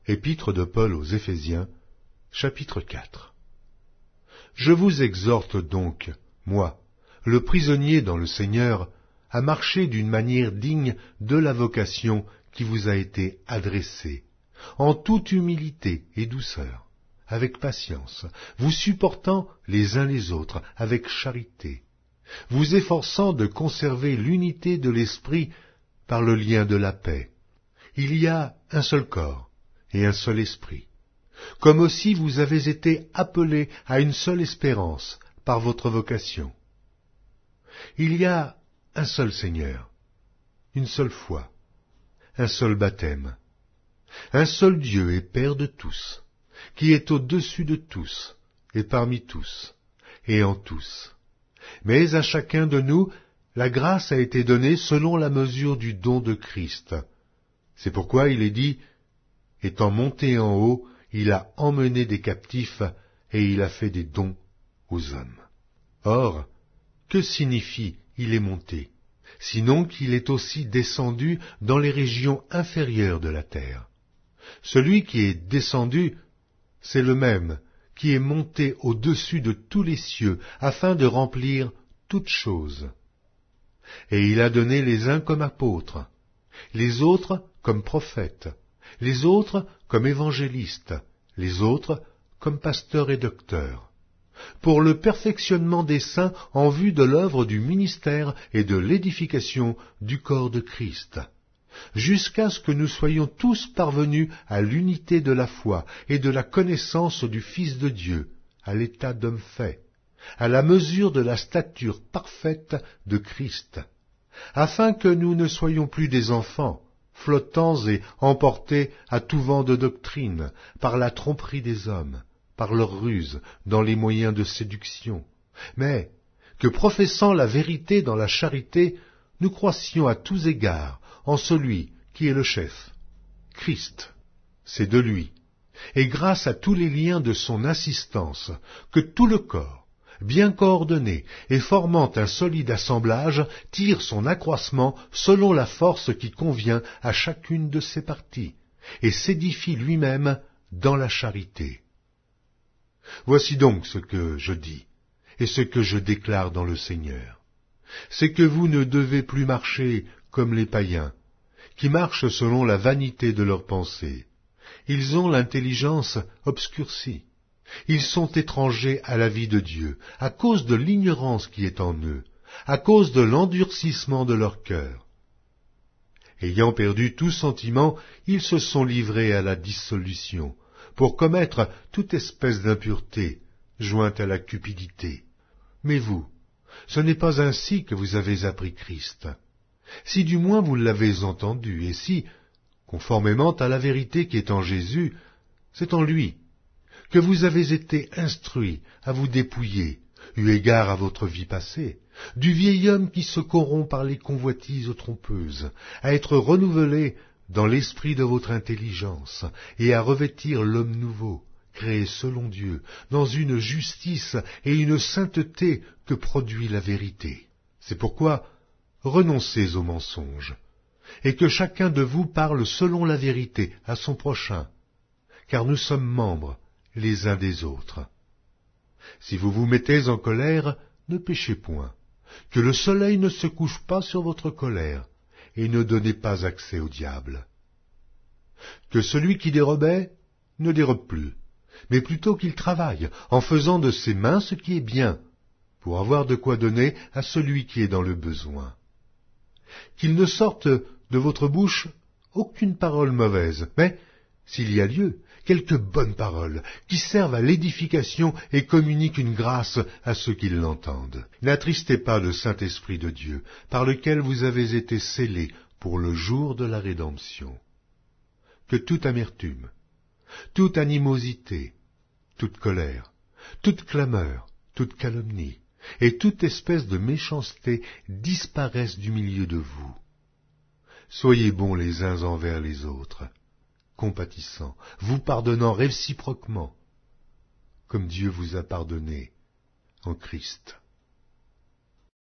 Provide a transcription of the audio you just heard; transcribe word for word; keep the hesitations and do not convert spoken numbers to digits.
Épître de Paul aux Éphésiens, chapitre quatre. Je vous exhorte donc, moi, le prisonnier dans le Seigneur, à marcher d'une manière digne de la vocation qui vous a été adressée, en toute humilité et douceur, avec patience, vous supportant les uns les autres avec charité, vous efforçant de conserver l'unité de l'esprit par le lien de la paix. Il y a un seul corps et un seul esprit, comme aussi vous avez été appelés à une seule espérance par votre vocation. Il y a un seul Seigneur, une seule foi, un seul baptême, un seul Dieu et Père de tous, qui est au-dessus de tous, et parmi tous, et en tous. Mais à chacun de nous, la grâce a été donnée selon la mesure du don de Christ. C'est pourquoi il est dit, « Étant monté en haut, il a emmené des captifs, et il a fait des dons aux hommes. » Or, que signifie « il est monté » sinon qu'il est aussi descendu dans les régions inférieures de la terre. Celui qui est descendu, c'est le même qui est monté au-dessus de tous les cieux, afin de remplir toutes choses. Et il a donné les uns comme apôtres, les autres comme prophètes, les autres comme évangélistes, les autres comme pasteurs et docteurs, pour le perfectionnement des saints en vue de l'œuvre du ministère et de l'édification du corps de Christ, jusqu'à ce que nous soyons tous parvenus à l'unité de la foi et de la connaissance du Fils de Dieu, à l'état d'homme fait, à la mesure de la stature parfaite de Christ, afin que nous ne soyons plus des enfants, flottants et emportés à tout vent de doctrine, par la tromperie des hommes, par leur ruse, dans les moyens de séduction, mais que, professant la vérité dans la charité, nous croissions à tous égards en celui qui est le chef, Christ. C'est de lui, et grâce à tous les liens de son assistance, que tout le corps, bien coordonné et formant un solide assemblage, tire son accroissement selon la force qui convient à chacune de ses parties, et s'édifie lui-même dans la charité. Voici donc ce que je dis, et ce que je déclare dans le Seigneur. C'est que vous ne devez plus marcher comme les païens, qui marchent selon la vanité de leurs pensées. Ils ont l'intelligence obscurcie. Ils sont étrangers à la vie de Dieu, à cause de l'ignorance qui est en eux, à cause de l'endurcissement de leur cœur. Ayant perdu tout sentiment, ils se sont livrés à la dissolution, pour commettre toute espèce d'impureté, jointe à la cupidité. Mais vous, ce n'est pas ainsi que vous avez appris Christ. Si du moins vous l'avez entendu, et si, conformément à la vérité qui est en Jésus, c'est en lui que vous avez été instruits à vous dépouiller, eu égard à votre vie passée, du vieil homme qui se corrompt par les convoitises trompeuses, à être renouvelé dans l'esprit de votre intelligence, et à revêtir l'homme nouveau, créé selon Dieu, dans une justice et une sainteté que produit la vérité. C'est pourquoi renoncez aux mensonges, et que chacun de vous parle selon la vérité à son prochain, car nous sommes membres les uns des autres. Si vous vous mettez en colère, ne péchez point, que le soleil ne se couche pas sur votre colère, et ne donnez pas accès au diable. Que celui qui dérobait ne dérobe plus, mais plutôt qu'il travaille, en faisant de ses mains ce qui est bien, pour avoir de quoi donner à celui qui est dans le besoin. Qu'il ne sorte de votre bouche aucune parole mauvaise, mais, s'il y a lieu, quelques bonnes paroles, qui servent à l'édification et communiquent une grâce à ceux qui l'entendent. N'attristez pas le Saint-Esprit de Dieu, par lequel vous avez été scellés pour le jour de la rédemption. Que toute amertume, toute animosité, toute colère, toute clameur, toute calomnie, et toute espèce de méchanceté disparaissent du milieu de vous. Soyez bons les uns envers les autres, compatissants, vous pardonnant réciproquement, comme Dieu vous a pardonné en Christ.